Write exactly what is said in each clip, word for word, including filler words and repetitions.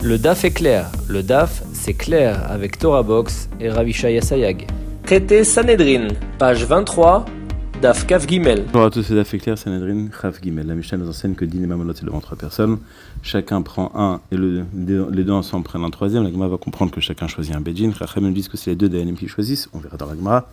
Le D A F est clair. Le D A F, c'est clair avec Torah Box et Ravishaya Sayag. Traité Sanhedrin, page vingt-trois, D A F Kaf Gimel. Bonjour à tous, c'est D A F est clair, Sanhedrin, Kaf Gimel. La Mishnah nous enseigne que dîner mamonot c'est devant trois personnes. Chacun prend un et le, les deux ensemble prennent un troisième. La Gemara va comprendre que chacun choisit un Bedjin. Chachamim nous disent que c'est les deux Dayanim qui choisissent. On verra dans la Gemara.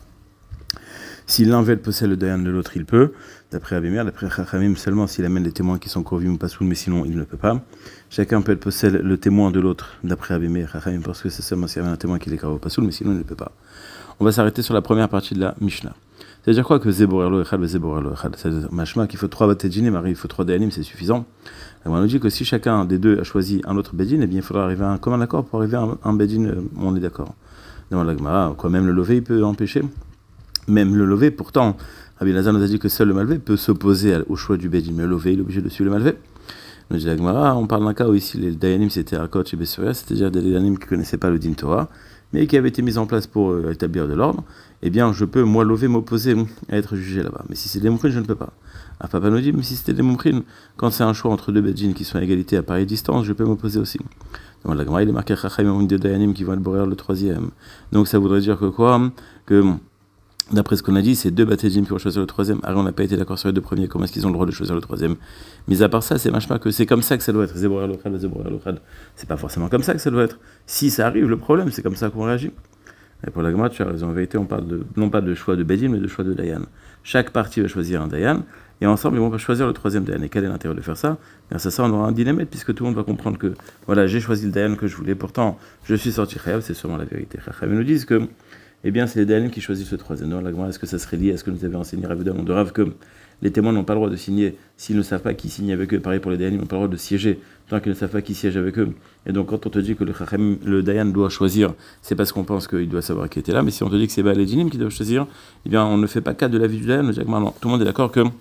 Si l'un veut posséder le Dayan de l'autre, il peut. D'après Abimir, d'après Chachamim, seulement s'il amène les témoins qui sont Kovim ou Pasoul, mais sinon il ne peut pas. Chacun peut être posséder le témoin de l'autre, d'après Abimir, Chachamim, parce que c'est seulement s'il amène un témoin qui est Kovim ou Pasoul, mais sinon il ne peut pas. On va s'arrêter sur la première partie de la Mishnah. C'est-à-dire quoi que Zeborer lo Echad, Zeborer lo Echad. C'est-à-dire Mashma qu'il faut trois Batedjin et Marie, il faut trois Dayanim, c'est suffisant. On nous dit que si chacun des deux a choisi un autre Bedjin, eh bien il faudra arriver à un commun accord pour arriver à un, un Bedjin, on est d'accord. Dans la Gemara, quoi, même le lové, il peut empêcher. Même le levé, pourtant, Rabbi Lazar nous a dit que seul le malvé peut s'opposer au choix du Bedjin, mais le levé, il est obligé de suivre le malvé. Nous dit la Gemara, on parle d'un cas où ici les Dayanim c'était Arkot et Bessuria, c'est-à-dire des Dayanim qui ne connaissaient pas le Din Torah, mais qui avaient été mis en place pour euh, établir de l'ordre. Eh bien, je peux, moi, levé, m'opposer à être jugé là-bas. Mais si c'est des Moumkhin, je ne peux pas. Ah, Papa nous dit, mais si c'était des Moumkhin, quand c'est un choix entre deux Bedjin qui sont à égalité à pareille distance, je peux m'opposer aussi. Donc la Gemara, il est marqué Chachamim de Dayanim qui vont être borer le troisième. Donc ça voudrait dire que quoi que d'après ce qu'on a dit, c'est deux Batedjin qui vont choisir le troisième. Alors on n'a pas été d'accord sur les deux premiers, comment est-ce qu'ils ont le droit de choisir le troisième? Mais à part ça, c'est machma que c'est comme ça que ça doit être. Zeborer l'ochad, Zeborer l'ochad. C'est pas forcément comme ça que ça doit être. Si ça arrive, le problème, c'est comme ça qu'on réagit. Et pour la Gemara, tu as raison. En vérité, on parle de, non pas de choix de Bedjin, mais de choix de Dayan. Chaque partie va choisir un Dayan, et ensemble, ils vont choisir le troisième Dayan. Et quel est l'intérêt de faire ça? Grâce à ça, on aura un dynamite, puisque tout le monde va comprendre que, voilà, j'ai choisi le Dayan que je voulais, pourtant, je suis sorti chayav, c'est sûrement la vérité. Chachamim nous disent que eh bien, c'est les Dayanim qui choisissent le troisième. Donc, la Gemara, est-ce que ça serait lié à ce que nous avait enseigné Rav Yehuda de Rav que les témoins n'ont pas le droit de signer s'ils ne savent pas qui signe avec eux? Pareil pour les Dayanim, n'ont pas le droit de siéger tant qu'ils ne savent pas qui siège avec eux. Et donc, quand on te dit que le, Chachamim, le Dayan doit choisir, c'est parce qu'on pense qu'il doit savoir qui était là. Mais si on te dit que c'est les Dinim qui doivent choisir, eh bien, on ne fait pas cas de l'avis du Dayan. On dit, non, tout le monde est d'accord que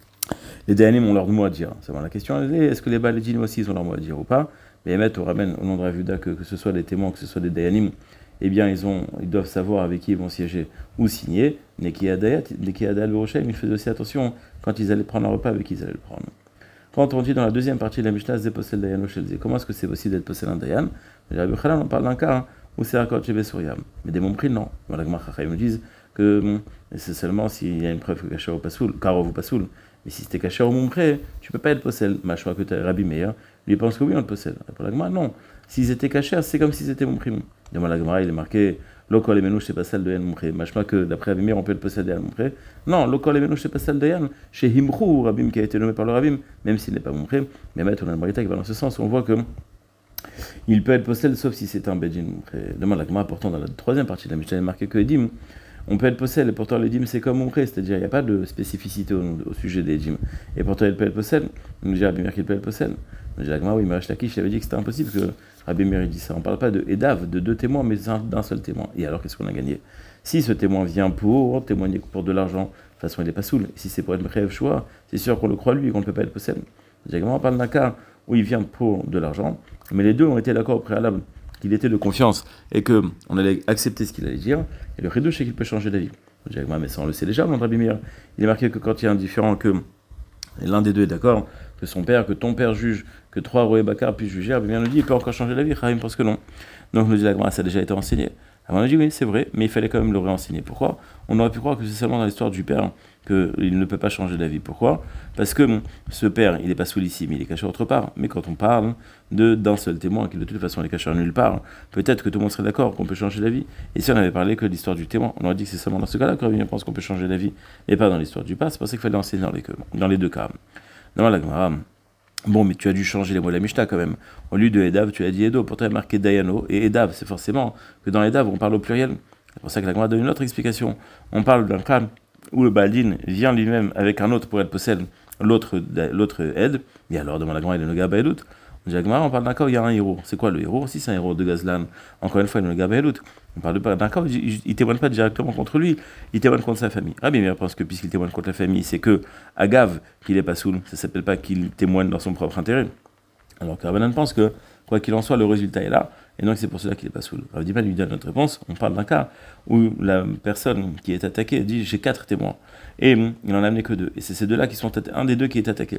les Dayanim ont leur mot à dire. C'est la question, est-ce que les Baal Dinim aussi ils ont leur mot à dire ou pas? Mais Emet, on ramène au nom de Rav Yehuda que, que ce soit des témoins, que ce soit des Dayanim, eh bien, ils, ont, ils doivent savoir avec qui ils vont siéger ou signer. Neki Adayat, Neki Adal Beroshem, ils faisaient aussi attention quand ils allaient prendre un repas avec qui ils allaient le prendre. Quand on dit dans la deuxième partie de la Mishnah, Zé possède Dayan ou Shelzé, comment est-ce que c'est possible d'être possédé un Dayan? On parle d'un cas hein, où c'est Akot chez Besuriam. Mais des Mompris, non. Voilà, les Chachamim me disent que bon, c'est seulement s'il y a une preuve que Kacher ou Pasoul, Karov ou Pasoul. Mais si c'était Kacher ou Mompré, tu ne peux pas être possède. Machma que Rabbi Meir, lui pense que oui, on le possède. Pour la Gemara, non. S'ils étaient cachés, c'est comme s'ils étaient Mompré. Demande la Gemara, il est marqué Lokol et Menouche, c'est pas celle de Yann Mompré. Machma que d'après Rabbi Meir, on peut le posséder à Mompré. Non, Lokol et Menouche, c'est pas celle de Yann. Chez Himrou, Rabim qui a été nommé par le Rabim, même s'il n'est pas Mompré. Mais maintenant, on a une marita qui va dans ce sens, on voit que il peut être possédé sauf si c'est un Bedjin Mompré. Demande la Gemara, pourtant, dans la troisième partie de la Mishnah, il est marqué que Edim. On peut être possède, et pourtant les dîmes c'est comme Mompré, c'est-à-dire il n'y a pas de spécificité au, au sujet des dîmes. Et pourtant il peut être possède, on nous dit Rabbi Meir qu'il peut être possède. On nous dit oui, mais Resh Lakish avait dit que c'était impossible que Rabbi Meir dit ça. On ne parle pas de Edav, de deux témoins, mais d'un seul témoin. Et alors qu'est-ce qu'on a gagné? Si ce témoin vient pour témoigner pour de l'argent, de toute façon il n'est pas saoul. Et si c'est pour être Mekhayev Shoah, c'est sûr qu'on le croit lui, qu'on ne peut pas être possède. On parle d'un cas où il vient pour de l'argent, mais les deux ont été d'accord au préalable qu'il était de confiance et qu'on allait accepter ce qu'il allait dire, et le chidouche c'est qu'il peut changer d'avis. Mais ça on le sait déjà, mon Rabbi Meir. Il est marqué que quand il y a un différent, que l'un des deux est d'accord, que son père, que ton père juge, que trois Roé Bakar puissent juger, Rabbi Meir nous dit il peut encore changer d'avis, Chaim pense que non. Donc nous dit la Gemara, ça a déjà été enseigné. Alors on a dit oui, c'est vrai, mais il fallait quand même le réenseigner. Pourquoi? On aurait pu croire que c'est seulement dans l'histoire du père qu'il ne peut pas changer d'avis. Pourquoi? Parce que bon, ce père, il n'est pas sous ici, mais il est caché autre part. Mais quand on parle de, d'un seul témoin, qui de toute façon est caché nulle part, peut-être que tout le monde serait d'accord qu'on peut changer d'avis. Et si on avait parlé que de l'histoire du témoin, on aurait dit que c'est seulement dans ce cas-là que Rabbi pense qu'on peut changer d'avis, mais pas dans l'histoire du père. C'est pour ça qu'il fallait enseigner dans les, dans les deux cas. Non, la Gemara, bon, mais tu as dû changer les mots de la Mishnah quand même. Au lieu de Edav, tu as dit Edo, pourtant il y a marqué Dayano. Et Edav, c'est forcément que dans Edav, on parle au pluriel. C'est pour ça que la Gemara donne une autre explication. On parle d'un cas où le Baldin vient lui-même avec un autre pour être possède l'autre, l'autre aide. Et alors, demande la Gemara, il est le Noga Baelut. On dit la Gemara, on parle d'un cas où il y a un héros. C'est quoi le héros? Si c'est un héros de Gazlan, encore une fois, il est le Noga Baelut. On parle d'un cas où il ne témoigne pas directement contre lui, il témoigne contre sa famille. Rabbi Meir pense que puisqu'il témoigne contre la famille, c'est que Agav qu'il n'est pas saoul. Ça ne s'appelle pas qu'il témoigne dans son propre intérêt. Alors que Rabbanan pense que, quoi qu'il en soit, le résultat est là, et donc c'est pour cela qu'il n'est pas saoul. Rav Diman lui donne notre réponse, on parle d'un cas où la personne qui est attaquée dit j'ai quatre témoins, et il n'en a amené que deux, et c'est ces deux-là qui sont un des deux qui est attaqué.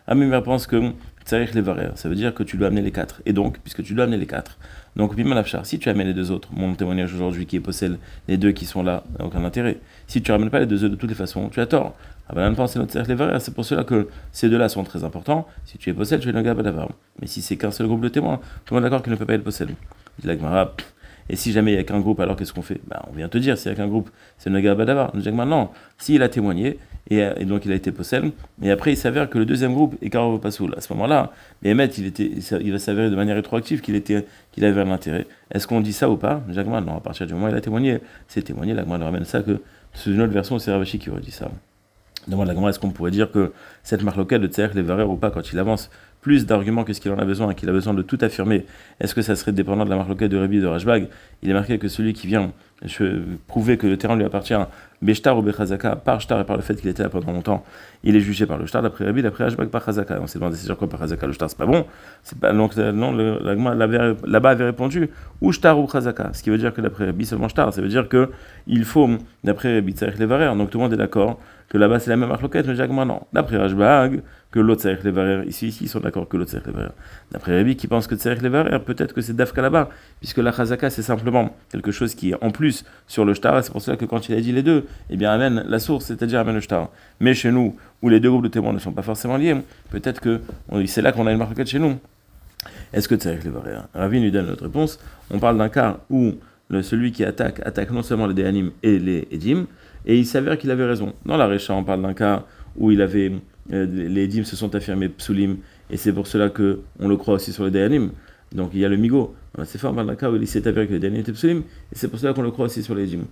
Amimer pense que Tsarich Levarer, ça veut dire que tu dois amener les quatre. Et donc, puisque tu dois amener les quatre, donc Bimalafchar, si tu amènes les deux autres, mon témoignage aujourd'hui qui possède les deux qui sont là, n'a aucun intérêt. Si tu ne ramènes pas les deux autres de toutes les façons, tu as tort. Abalan pense c'est notre Tsarich Levarer, c'est pour cela que ces deux-là sont très importants. Si tu es possède, tu es le Gabadavar. Mais si c'est qu'un seul groupe de témoins, tout le monde est d'accord qu'il ne peut pas être possède. Dit la Gemara, et si jamais il n'y a qu'un groupe, alors qu'est-ce qu'on fait? Bah, on vient te dire, s'il n'y a qu'un groupe, c'est le Gabadavar. Dit la Gemara, non, s'il a témoigné, Et, et donc il a été possède, et après il s'avère que le deuxième groupe est Karov Pasoul. À ce moment-là, Béhémet, il, était, il va s'avérer de manière rétroactive qu'il, était, qu'il avait un intérêt. Est-ce qu'on dit ça ou pas? Jacques non, à partir du moment où il a témoigné, c'est témoigné, la Gemara ramène ça, que c'est une autre version, c'est Ravashi qui aurait dit ça. Demande la Gemara, est-ce qu'on pourrait dire que cette marloquette de Tsarich Levarer ou pas, quand il avance plus d'arguments que ce qu'il en a besoin, et qu'il a besoin de tout affirmer, est-ce que ça serait dépendant de la marloquette de Rabbi de Rashbag? Il est marqué que celui qui vient je, prouver que le terrain lui appartient, Beshtar ou Bechazaka, par Shtar et par le fait qu'il était là pendant longtemps, il est jugé par le Shtar, d'après Rabbi, d'après Rashbag par Chazaka. On s'est demandé, c'est sur quoi par Chazaka? Le Shtar, c'est pas bon. C'est pas, donc, non, le, la Gemara là-bas avait répondu, ou Shtar ou Chazaka. Ce qui veut dire que d'après Rabbi, seulement Shtar. Ça veut dire qu'il faut, d'après Rabbi Tsarich Levarer, donc tout le monde est d'accord que là-bas c'est la même marloquette, mais Jacques non. D'après Rashbag, que l'autre Tsarich Levarer, ici, ici, ils sont d'accord que l'autre Tsarich Levarer. D'après Rabbi, qui pense que Tsarich Levarer, peut-être que c'est Dafka là-bas, puisque la Chazaka, c'est simplement quelque chose qui est en plus sur le Shtar, c'est pour cela que quand il a dit les deux, eh bien, amène la source, c'est-à-dire amène le Shtar. Mais chez nous, où les deux groupes de témoins ne sont pas forcément liés, peut-être que c'est là qu'on a une marloquette chez nous. Est-ce que Tsarich Levarer? Ravi nous donne notre réponse. On parle d'un cas où le, celui qui attaque, attaque non seulement les Déhanim et les Edim, et il s'avère qu'il avait raison. Dans la Récha, on parle d'un cas où il avait, euh, les Edim se sont affirmés psulim, et c'est pour cela qu'on le croit aussi sur les Déhanim. Donc il y a le Migo. C'est fort, on parle d'un cas où il s'est avéré que les Déhanim étaient psulim, et c'est pour cela qu'on le croit aussi sur les Edim.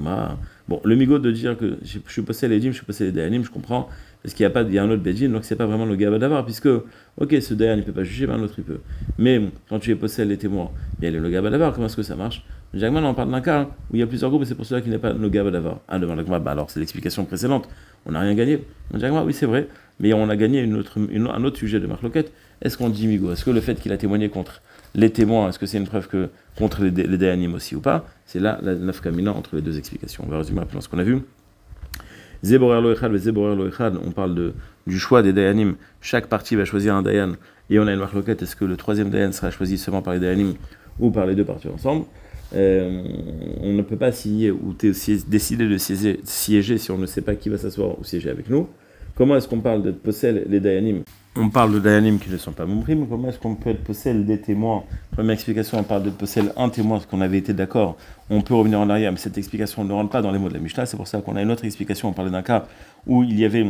Bon, le Migo de dire que je, je suis passé les Edim, je suis passé les Déhanim, je comprends, parce qu'il y a, pas, il y a un autre Bedin, donc c'est pas vraiment le Gabadavar, puisque, ok, ce Dayan il ne peut pas juger, mais un autre il peut. Mais quand tu es possède les témoins, il y a le Gabadavar, comment est-ce que ça marche? Jacques on parle d'un cas où il y a plusieurs groupes et c'est pour cela qu'il n'est pas le Gabadavar. Ah, devant la Gemara, bah alors c'est l'explication précédente, on n'a rien gagné. Jacques oui, c'est vrai, mais on a gagné une autre, une, un autre sujet de marloquette. Est-ce qu'on dit Migo? Est-ce que le fait qu'il a témoigné contre les témoins, est-ce que c'est une preuve que contre les, les Dayanim aussi ou pas? C'est là la nafkamina entre les deux explications. On va résumer rapidement ce qu'on a vu. Zeborer lo echad, Zeborer lo echad, on parle de, du choix des Dayanim. Chaque partie va choisir un Dayan et on a une marloquette. Est-ce que le troisième Dayan sera choisi seulement par les Dayanim ou par les deux parties ensemble? Euh, on ne peut pas signer ou décider de siéger, siéger si on ne sait pas qui va s'asseoir ou siéger avec nous. Comment est-ce qu'on parle de possède les Dayanim? On parle de Dayanim qui ne sont pas Moumrim. Comment est-ce qu'on peut être possède des témoins? Première explication, on parle de possède un témoin, parce qu'on avait été d'accord. On peut revenir en arrière, mais cette explication ne rentre pas dans les mots de la Mishnah. C'est pour ça qu'on a une autre explication. On parlait d'un cas où il y avait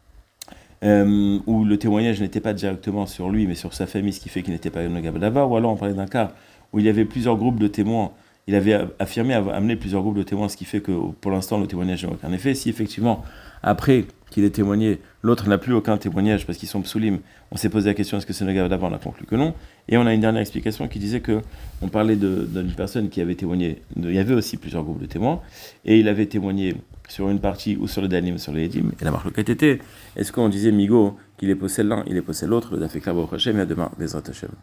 euh, où le témoignage n'était pas directement sur lui, mais sur sa famille, ce qui fait qu'il n'était pas le Gabadavar. Ou alors on parlait d'un cas où il y avait plusieurs groupes de témoins. Il avait affirmé avoir amené plusieurs groupes de témoins, ce qui fait que pour l'instant le témoignage n'a aucun effet. Si effectivement, après qu'il ait témoigné, l'autre n'a plus aucun témoignage parce qu'ils sont psulim, on s'est posé la question est-ce que c'est le Gabadavar? On a conclu que non. Et on a une dernière explication qui disait que on parlait de, d'une personne qui avait témoigné. De, il y avait aussi plusieurs groupes de témoins et il avait témoigné sur une partie ou sur le Dayanim ou sur les Edim. Et la marloquette était est-ce qu'on disait Migo qu'il est possède l'un, il est possède l'autre? Le Dafek Labo Hashem et à demain, Bezrat Hashem.